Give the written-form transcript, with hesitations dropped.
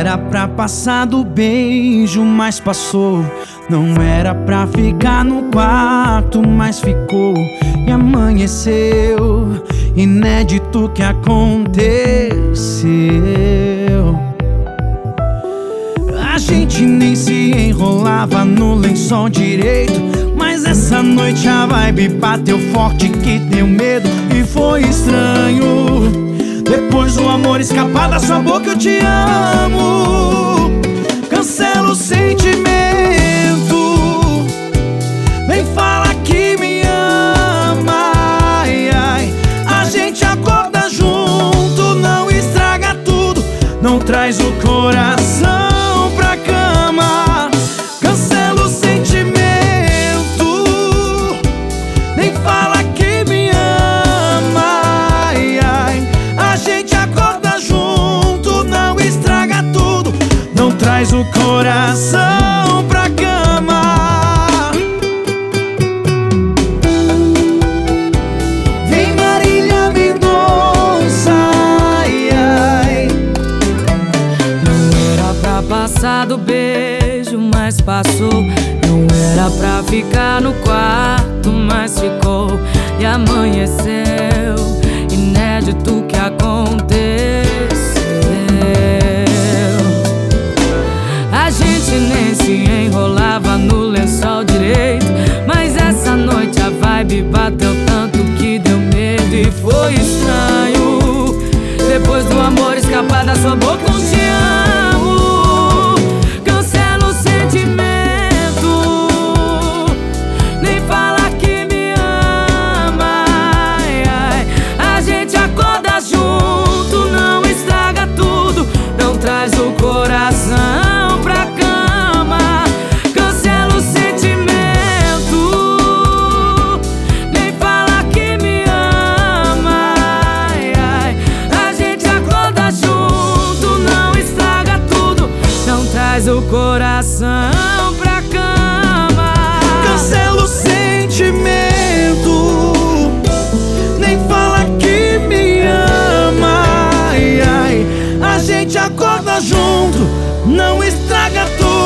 era pra passar do beijo, mas passou. Não era pra ficar no quarto, mas ficou. E amanheceu, inédito que aconteceu. A gente nem se enrolava no lençol direito, mas essa noite a vibe bateu forte que deu medo. E foi estranho, depois do amor escapar da sua boca, eu te amo. Cancela o sentimento, nem fala que me ama. Ai, ai. A gente acorda junto, não estraga tudo, não traz o coração pra cama. Cancela o sentimento, nem fala que me ama. Ai, ai. A gente acorda junto, não estraga tudo, não traz o coração pra cama. Vem Marília Mendonça, ai, ai. Não era pra passar do beijo, mas passou. Não era pra ficar no quarto, mas ficou. E amanheceu, inédito que aconteceu. A gente nem se enrolava no lençol direito, mas essa noite a vibe bateu tanto que deu medo. E foi estranho, depois do amor escapar da sua boca, eu te amo. Cancela o sentimento, nem fala que me ama. Ai, ai. A gente acorda junto, não estraga tudo, não traz o coração pra cama. Cancela o sentimento, nem fala que me ama. Ai, ai. A gente acorda junto, não estraga tudo, não traz o coração pra cama. Cancela o sentimento, nem fala que me ama. Ai, ai. A gente acorda junto, não estraga tudo,